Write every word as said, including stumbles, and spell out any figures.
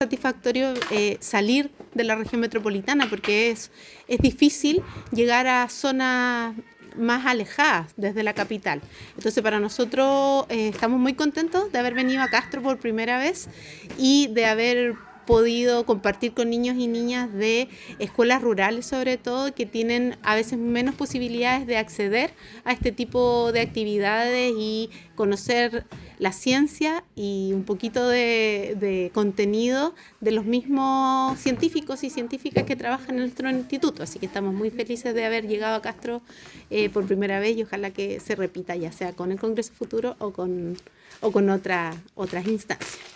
satisfactorio eh, salir de la región metropolitana porque es, es difícil llegar a zonas más alejadas desde la capital. Entonces para nosotros eh, estamos muy contentos de haber venido a Castro por primera vez y de haber podido compartir con niños y niñas de escuelas rurales sobre todo, que tienen a veces menos posibilidades de acceder a este tipo de actividades y conocer la ciencia y un poquito de, de contenido de los mismos científicos y científicas que trabajan en nuestro instituto. Así que estamos muy felices de haber llegado a Castro eh, por primera vez y ojalá que se repita, ya sea con el Congreso Futuro o con, o con otra, otras instancias.